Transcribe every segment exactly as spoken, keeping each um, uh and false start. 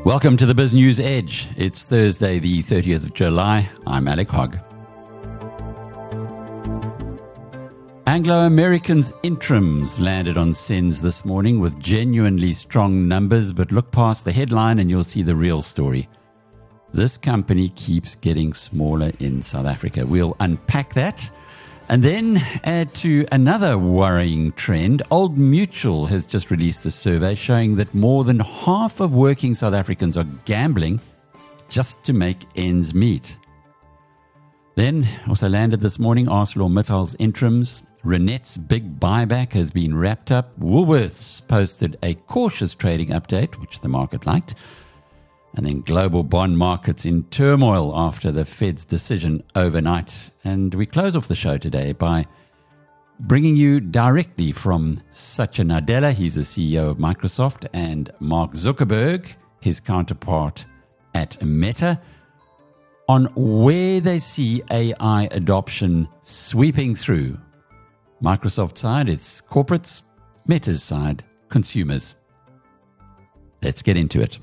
Welcome to the Biz News Edge. It's Thursday, the thirtieth of July. I'm Alec Hogg. Anglo American's interims landed on Sens this morning with genuinely strong numbers, but look past the headline and you'll see the real story. This company keeps getting smaller in South Africa. We'll unpack that and then add to another worrying trend. Old Mutual has just released a survey showing that more than half of working South Africans are gambling just to make ends meet. Then, also landed this morning, ArcelorMittal's interims. Renet's big buyback has been wrapped up. Woolworths posted a cautious trading update, which the market liked. And then global bond markets in turmoil after the Fed's decision overnight. And we close off the show today by bringing you directly from Satya Nadella, he's the C E O of Microsoft, and Mark Zuckerberg, his counterpart at Meta, on where they see A I adoption sweeping through. Microsoft side, it's corporates. Meta's side, consumers. Let's get into it.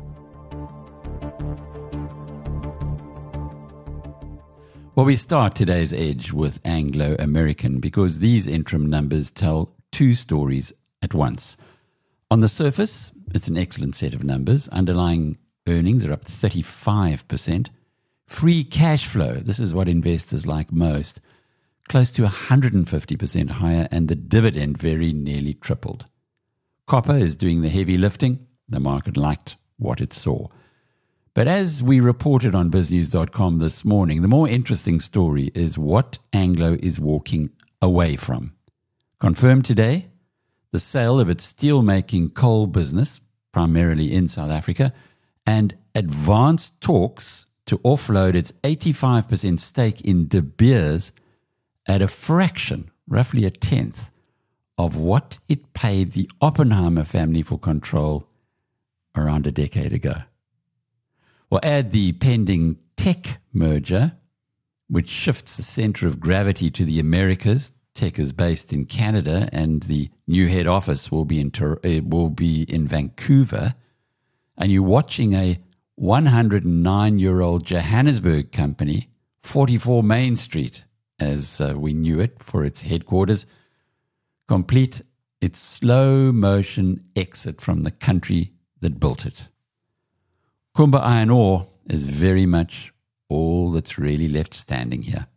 Well, we start today's Edge with Anglo American because these interim numbers tell two stories at once. On the surface, it's an excellent set of numbers. Underlying earnings are up thirty-five percent. Free cash flow, this is what investors like most, close to one hundred fifty percent higher, and the dividend very nearly tripled. Copper is doing the heavy lifting. The market liked what it saw. But as we reported on biz news dot com this morning, the more interesting story is what Anglo is walking away from. Confirmed today, the sale of its steel-making coal business, primarily in South Africa, and advanced talks to offload its eighty-five percent stake in De Beers at a fraction, roughly a tenth, of what it paid the Oppenheimer family for control around a decade ago. Well, add the pending Teck merger, which shifts the center of gravity to the Americas. Teck is based in Canada, and the new head office will be in uh, will be in Vancouver. And you're watching a one hundred nine-year-old Johannesburg company, forty-four Main Street, as uh, we knew it, for its headquarters, complete its slow-motion exit from the country that built it. Kumba Iron Ore is very much all that's really left standing here.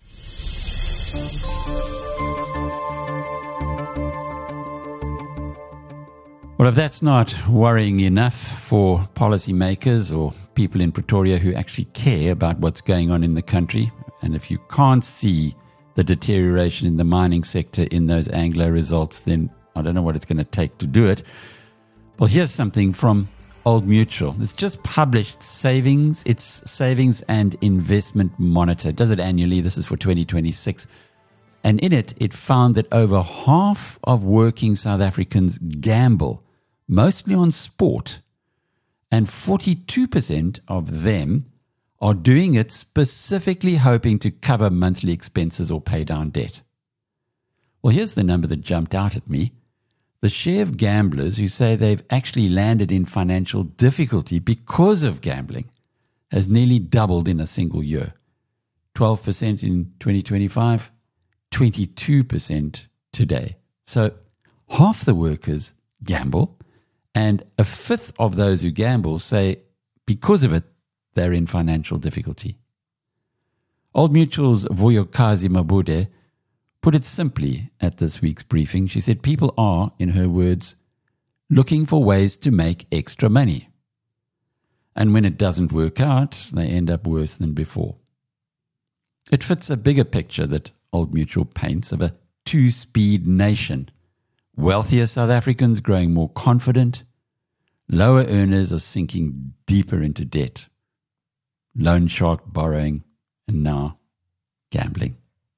Well, if that's not worrying enough for policymakers or people in Pretoria who actually care about what's going on in the country, and if you can't see the deterioration in the mining sector in those Anglo results, then I don't know what it's going to take to do it. Well, here's something from Old Mutual. It's just published savings, its savings and investment monitor. It does it annually. This is for twenty twenty-six. And in it, it found that over half of working South Africans gamble, mostly on sport, and forty-two percent of them are doing it specifically hoping to cover monthly expenses or pay down debt. Well, here's the number that jumped out at me. The share of gamblers who say they've actually landed in financial difficulty because of gambling has nearly doubled in a single year. twelve percent in twenty twenty-five, twenty-two percent today. So half the workers gamble, and a fifth of those who gamble say because of it, they're in financial difficulty. Old Mutual's Vuyokazi Mabude put it simply at this week's briefing. She said people are, in her words, looking for ways to make extra money. And when it doesn't work out, they end up worse than before. It fits a bigger picture that Old Mutual paints of a two-speed nation. Wealthier South Africans growing more confident. Lower earners are sinking deeper into debt. Loan shark borrowing, and now gambling.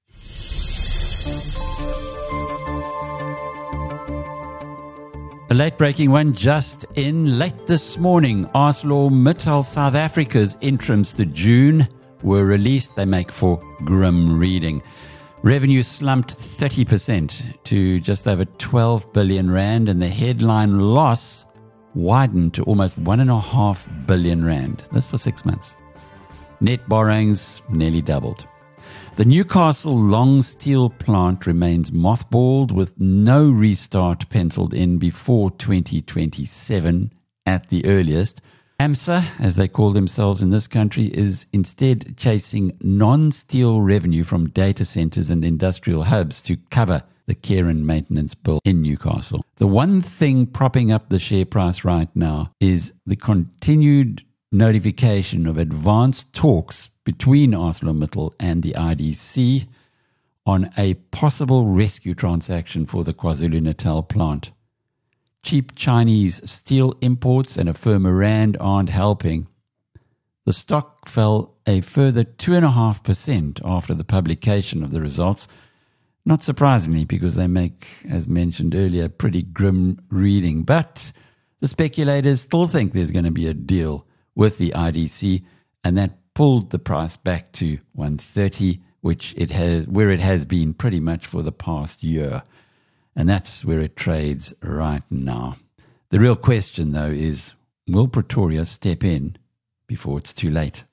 A late-breaking one just in late this morning. ArcelorMittal South Africa's interims to June were released. They make for grim reading. Revenue slumped thirty percent to just over twelve billion rand, and the headline loss widened to almost one and a half billion rand. That's for six months. Net borrowings nearly doubled. The Newcastle long steel plant remains mothballed with no restart penciled in before twenty twenty-seven at the earliest. AMSA, as they call themselves in this country, is instead chasing non-steel revenue from data centers and industrial hubs to cover the care and maintenance bill in Newcastle. The one thing propping up the share price right now is the continued notification of advanced talks between ArcelorMittal and the I D C on a possible rescue transaction for the KwaZulu-Natal plant. Cheap Chinese steel imports and a firmer rand aren't helping. The stock fell a further two point five percent after the publication of the results, not surprisingly because they make, as mentioned earlier, pretty grim reading. But the speculators still think there's going to be a deal with the I D C, and that pulled the price back to one thirty, which it has, where it has been pretty much for the past year. And that's where it trades right now. The real question, though, is will Pretoria step in before it's too late?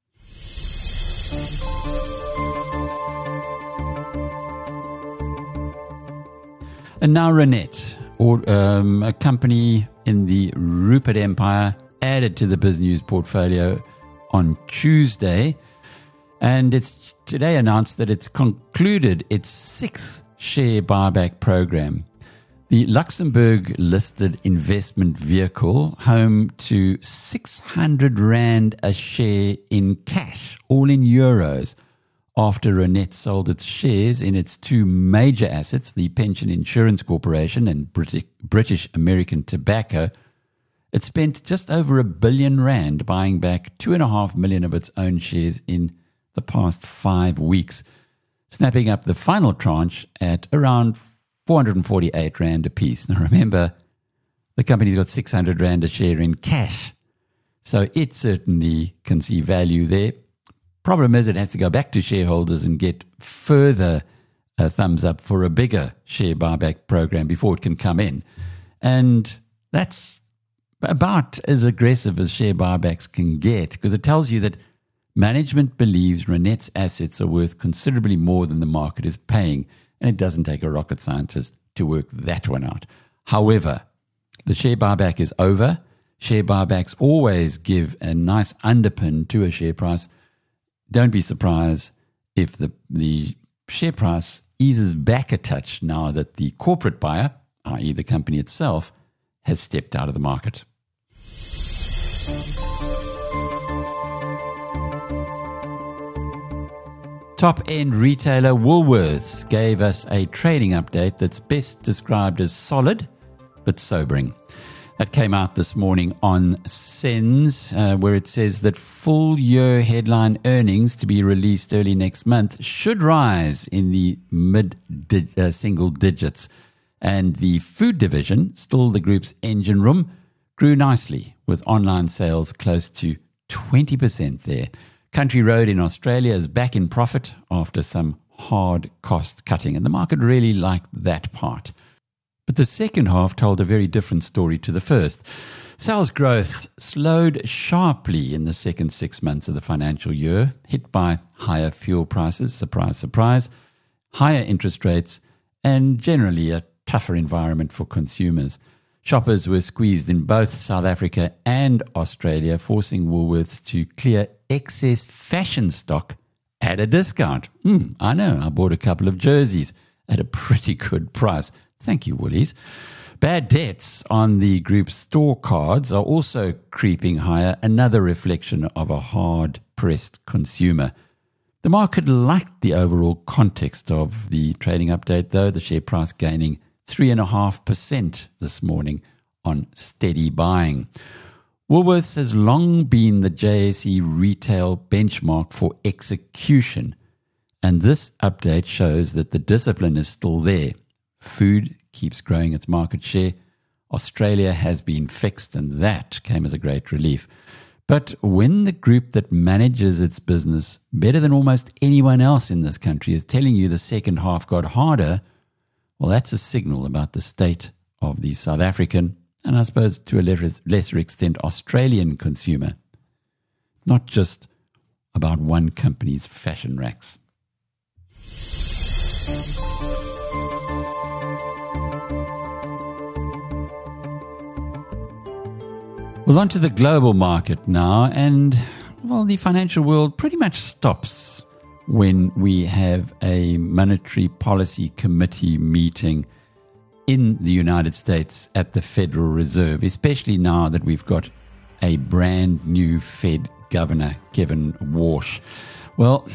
And now Reinet, or um, a company in the Rupert Empire, added to the BizNews portfolio on Tuesday, and it's today announced that it's concluded its sixth share buyback program. The Luxembourg-listed investment vehicle, home to six hundred rand a share in cash, all in euros, after Reinet sold its shares in its two major assets, the Pension Insurance Corporation and British, British American Tobacco. It spent just over a billion rand buying back two and a half million of its own shares in the past five weeks, snapping up the final tranche at around four hundred forty-eight rand apiece. Now remember, the company's got six hundred rand a share in cash, so it certainly can see value there. Problem is it has to go back to shareholders and get further uh, thumbs up for a bigger share buyback program before it can come in. And that's about as aggressive as share buybacks can get, because it tells you that management believes Reinet's assets are worth considerably more than the market is paying, and it doesn't take a rocket scientist to work that one out. However, the share buyback is over. Share buybacks always give a nice underpin to a share price. Don't be surprised if the, the share price eases back a touch now that the corporate buyer, that is the company itself, has stepped out of the market. Top-end retailer Woolworths gave us a trading update that's best described as solid but sobering. That came out this morning on Sens, uh, where it says that full-year headline earnings to be released early next month should rise in the mid-single digits. And the food division, still the group's engine room, grew nicely with online sales close to twenty percent there. Country Road in Australia is back in profit after some hard cost cutting, and the market really liked that part. But the second half told a very different story to the first. Sales growth slowed sharply in the second six months of the financial year, hit by higher fuel prices, surprise, surprise, higher interest rates, and generally a tougher environment for consumers. Shoppers were squeezed in both South Africa and Australia, forcing Woolworths to clear excess fashion stock at a discount. Mm, I know, I bought a couple of jerseys at a pretty good price. Thank you, Woolies. Bad debts on the group's store cards are also creeping higher, another reflection of a hard-pressed consumer. The market liked the overall context of the trading update, though, the share price gaining three point five percent this morning on steady buying. Woolworths has long been the J S E retail benchmark for execution, and this update shows that the discipline is still there. Food keeps growing its market share. Australia has been fixed, and that came as a great relief. But when the group that manages its business better than almost anyone else in this country is telling you the second half got harder, well, that's a signal about the state of the South African and I suppose to a lesser extent Australian consumer, not just about one company's fashion racks. Well, on to the global market now, and well, the financial world pretty much stops when we have a monetary policy committee meeting in the United States at the Federal Reserve, especially now that we've got a brand new Fed governor, Kevin Warsh. Well,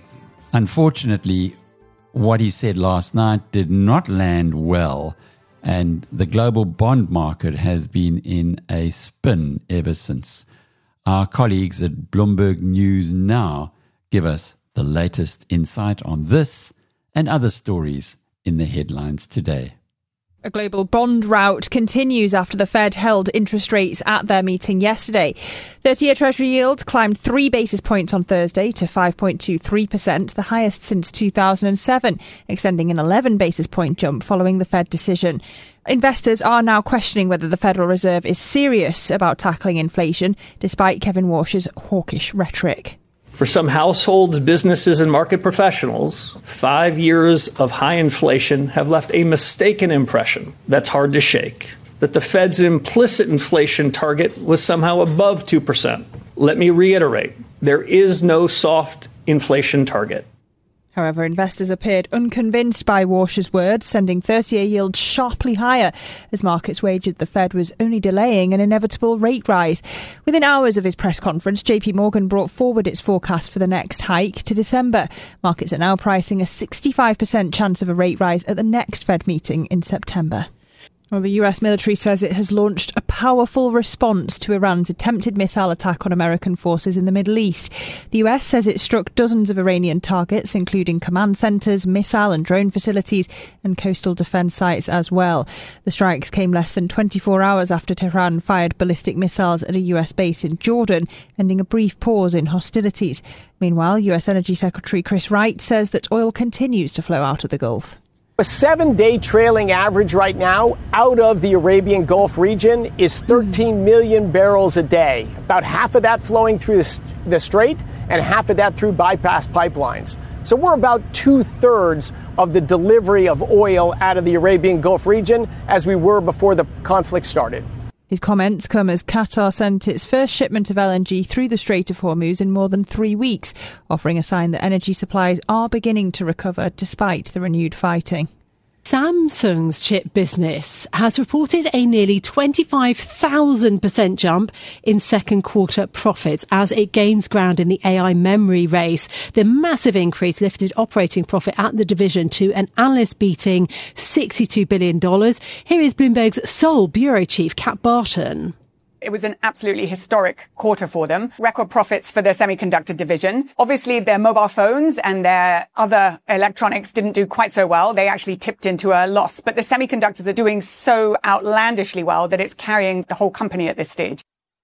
unfortunately, what he said last night did not land well, and the global bond market has been in a spin ever since. Our colleagues at Bloomberg News Now give us the latest insight on this and other stories in the headlines today. A global bond rout continues after the Fed held interest rates at their meeting yesterday. thirty-year Treasury yield climbed three basis points on Thursday to five point two three percent, the highest since two thousand seven, extending an eleven basis point jump following the Fed decision. Investors are now questioning whether the Federal Reserve is serious about tackling inflation, despite Kevin Warsh's hawkish rhetoric. For some households, businesses, and market professionals, five years of high inflation have left a mistaken impression that's hard to shake, that the Fed's implicit inflation target was somehow above two percent. Let me reiterate, there is no soft inflation target. However, investors appeared unconvinced by Warsh's words, sending thirty-year yields sharply higher as markets wagered the Fed was only delaying an inevitable rate rise. Within hours of his press conference, J P Morgan brought forward its forecast for the next hike to December. Markets are now pricing a sixty-five percent chance of a rate rise at the next Fed meeting in September. Well, the U S military says it has launched a powerful response to Iran's attempted missile attack on American forces in the Middle East. The U S says it struck dozens of Iranian targets, including command centres, missile and drone facilities and coastal defence sites as well. The strikes came less than twenty-four hours after Tehran fired ballistic missiles at a U S base in Jordan, ending a brief pause in hostilities. Meanwhile, U S Energy Secretary Chris Wright says that oil continues to flow out of the Gulf. A seven-day trailing average right now out of the Arabian Gulf region is thirteen million barrels a day. About half of that flowing through the strait and half of that through bypass pipelines. So we're about two-thirds of the delivery of oil out of the Arabian Gulf region as we were before the conflict started. His comments come as Qatar sent its first shipment of L N G through the Strait of Hormuz in more than three weeks, offering a sign that energy supplies are beginning to recover despite the renewed fighting. Samsung's chip business has reported a nearly twenty-five thousand percent jump in second quarter profits as it gains ground in the A I memory race. The massive increase lifted operating profit at the division to an analyst-beating sixty-two billion dollars. Here is Bloomberg's Seoul bureau chief, Kat Barton. It was an absolutely historic quarter for them. Record profits for their semiconductor division. Obviously, their mobile phones and their other electronics didn't do quite so well. They actually tipped into a loss. But the semiconductors are doing so outlandishly well that it's carrying the whole company at this stage.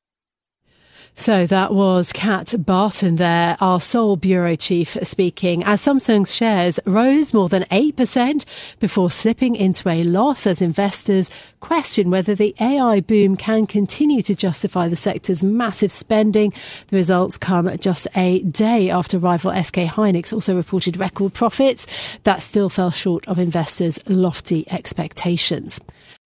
So that was Kat Barton there, our Seoul bureau chief, speaking, as Samsung's shares rose more than eight percent before slipping into a loss as investors question whether the A I boom can continue to justify the sector's massive spending. The results come just a day after rival S K Hynix also reported record profits that still fell short of investors' lofty expectations.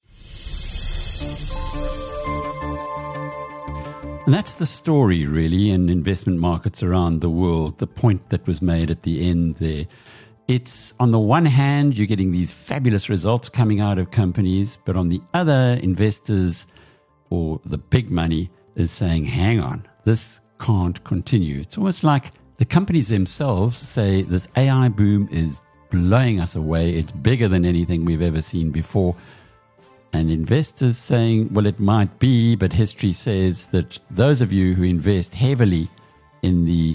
And that's the story, really, in investment markets around the world. The point that was made at the end there. It's, on the one hand, you're getting these fabulous results coming out of companies, but on the other, investors or the big money is saying, hang on, this can't continue. It's almost like the companies themselves say this A I boom is blowing us away. It's bigger than anything we've ever seen before. And investors saying, well, it might be, but history says that those of you who invest heavily in the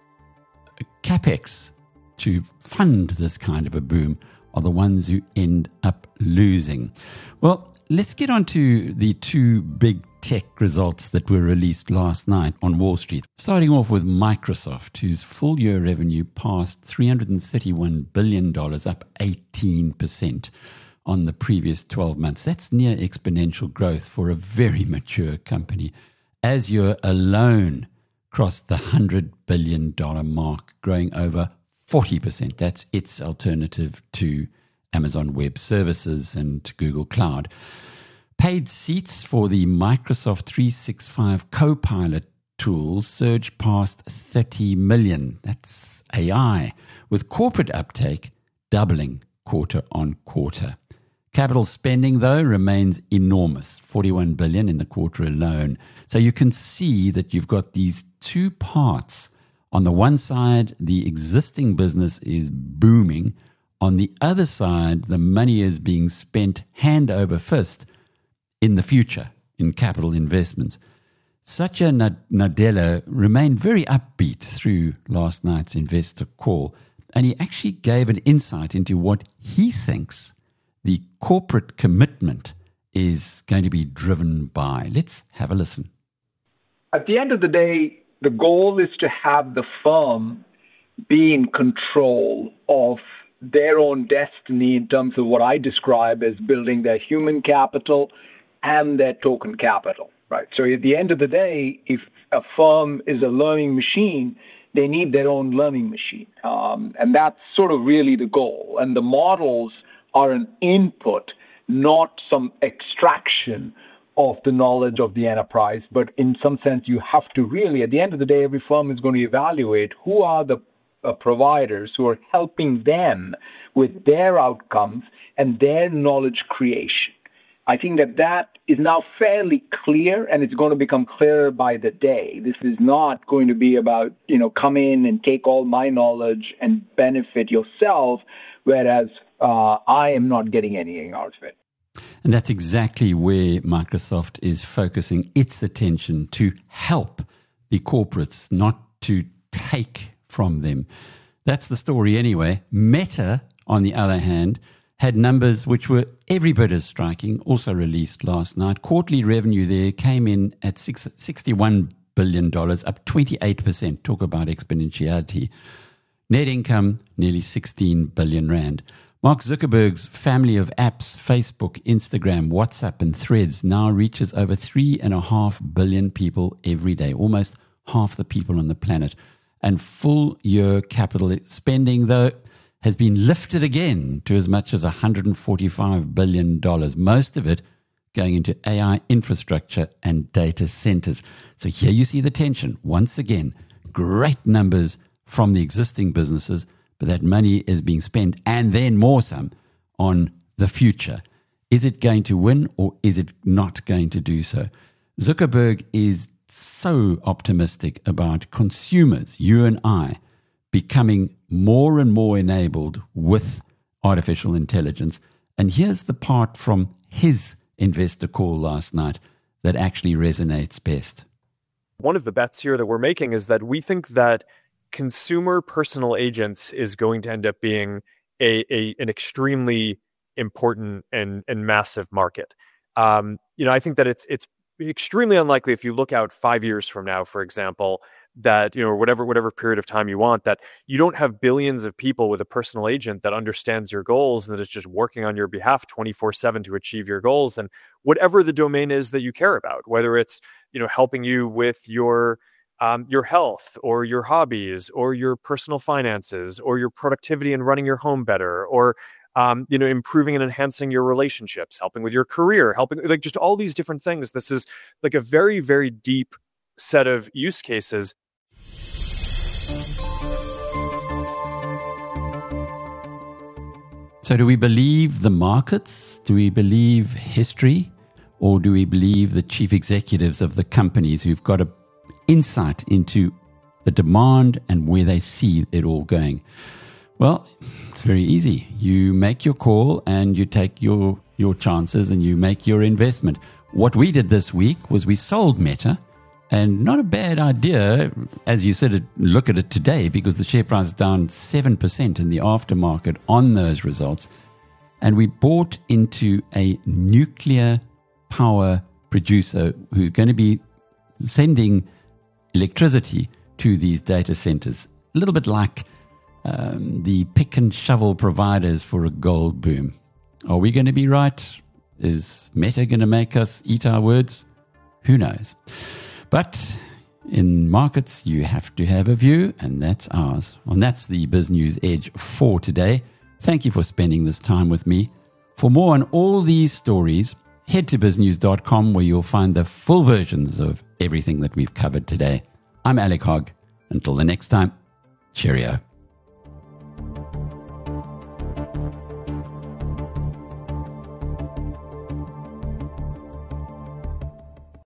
capex to fund this kind of a boom are the ones who end up losing. Well, let's get on to the two big tech results that were released last night on Wall Street. Starting off with Microsoft, whose full year revenue passed three hundred thirty-one billion dollars, up eighteen percent. on the previous twelve months. That's near exponential growth for a very mature company. Azure alone crossed the one hundred billion dollars mark, growing over forty percent. That's its alternative to Amazon Web Services and Google Cloud. Paid seats for the Microsoft three sixty-five Copilot tool surged past thirty million. That's A I, with corporate uptake doubling quarter on quarter. Capital spending, though, remains enormous, forty-one billion dollars in the quarter alone. So you can see that you've got these two parts. On the one side, the existing business is booming. On the other side, the money is being spent hand over fist in the future, in capital investments. Satya Nadella remained very upbeat through last night's investor call, and he actually gave an insight into what he thinks the corporate commitment is going to be driven by. Let's have a listen. At the end of the day, the goal is to have the firm be in control of their own destiny in terms of what I describe as building their human capital and their token capital, right? So at the end of the day, if a firm is a learning machine, they need their own learning machine. Um, and that's sort of really the goal. And the models are an input, not some extraction of the knowledge of the enterprise. But in some sense, you have to really, at the end of the day, every firm is going to evaluate who are the uh, providers who are helping them with their outcomes and their knowledge creation. I think that that is now fairly clear, and it's going to become clearer by the day. This is not going to be about, you know, come in and take all my knowledge and benefit yourself, whereas uh, I am not getting anything out of it. And that's exactly where Microsoft is focusing its attention, to help the corporates, not to take from them. That's the story anyway. Meta, on the other hand, had numbers which were every bit as striking, also released last night. Quarterly revenue there came in at sixty-one billion dollars, up twenty-eight percent. Talk about exponentiality. Net income, nearly sixteen billion rand. Mark Zuckerberg's family of apps, Facebook, Instagram, WhatsApp, and Threads, now reaches over three and a half billion people every day, almost half the people on the planet. And full year capital spending, though, has been lifted again to as much as one hundred forty-five billion dollars, most of it going into A I infrastructure and data centers. So here you see the tension. Once again, great numbers from the existing businesses, but that money is being spent, and then more some, on the future. Is it going to win, or is it not going to do so? Zuckerberg is so optimistic about consumers, you and I, becoming more and more enabled with artificial intelligence. And here's the part from his investor call last night that actually resonates best. One of the bets here that we're making is that we think that consumer personal agents is going to end up being a, a an extremely important and, and massive market. Um, you know, I think that it's it's extremely unlikely, if you look out five years from now, for example, that, you know, whatever whatever period of time you want, that you don't have billions of people with a personal agent that understands your goals and that is just working on your behalf twenty-four seven to achieve your goals, and whatever the domain is that you care about, whether it's, you know, helping you with your um, your health or your hobbies or your personal finances or your productivity and running your home better, or Um, you know, improving and enhancing your relationships, helping with your career, helping, like, just all these different things. This is like a very, very deep set of use cases. So do we believe the markets? Do we believe history? Or do we believe the chief executives of the companies who've got an insight into the demand and where they see it all going? Well, it's very easy. You make your call and you take your, your chances and you make your investment. What we did this week was we sold Meta, and not a bad idea, as you said, look at it today, because the share price is down seven percent in the aftermarket on those results. And we bought into a nuclear power producer who's going to be sending electricity to these data centers. A little bit like Um, the pick and shovel providers for a gold boom. Are we going to be right? Is Meta going to make us eat our words? Who knows? But in markets, you have to have a view, and that's ours. And that's the Biz News Edge for today. Thank you for spending this time with me. For more on all these stories, head to biz news dot com where you'll find the full versions of everything that we've covered today. I'm Alec Hogg. Until the next time, cheerio.